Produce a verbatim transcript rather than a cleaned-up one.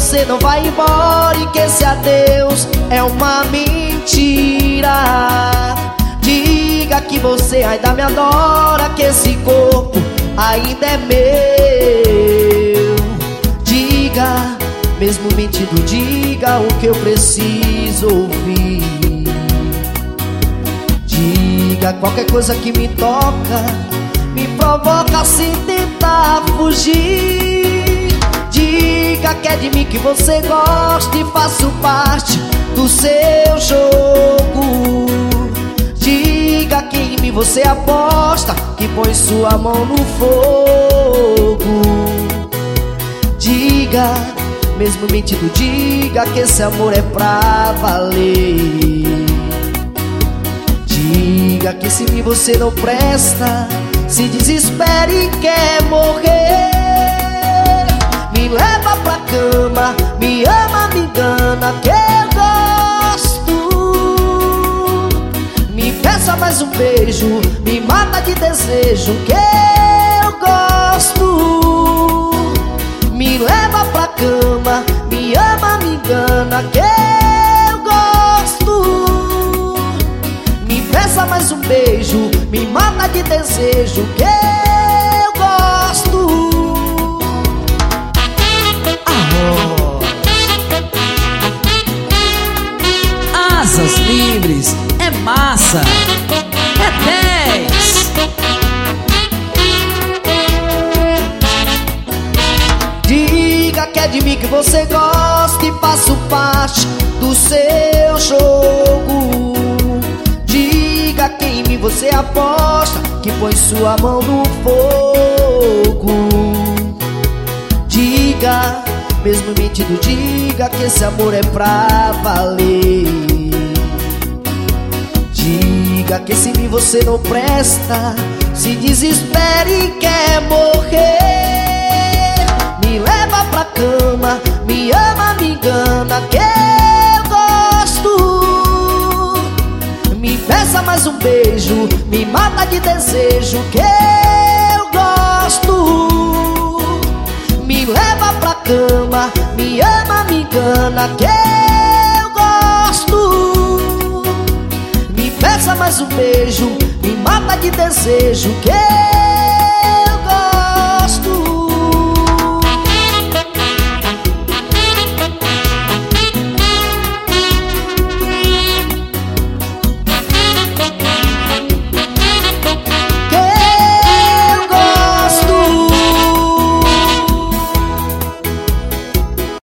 você não vai embora e que esse adeus é uma mentira. Diga que você ainda me adora, que esse corpo ainda é meu. Diga, mesmo mentindo, diga o que eu preciso ouvir. Diga qualquer coisa que me toca, me provoca sem tentar fugir. Diga que é de mim que você gosta e faço parte do seu jogo. Diga que em mim você aposta, que põe sua mão no fogo. Diga, mesmo mentindo, diga que esse amor é pra valer. Diga que se mim você não presta, se desespera e quer morrer. Me leva pra cama, me ama, me engana, que eu gosto. Me peça mais um beijo, me mata de desejo, que eu gosto. Me leva pra cama, me ama, me engana, que eu gosto. Me peça mais um beijo, me mata de desejo, que eu gosto. Asas livres, é massa, é dez. Diga que é de mim que você gosta e faço parte do seu jogo. Diga que em mim você aposta, que põe sua mão no fogo. Diga, mesmo mentindo, diga que esse amor é pra valer. Diga que se mim você não presta, se desespera e quer morrer. Me leva pra cama, me ama, me engana, que eu gosto. Me peça mais um beijo, me mata de desejo, que eu gosto. Me leva pra cama, me ama, me engana, que eu gosto. Me peça mais um beijo, me mata de desejo, que eu gosto.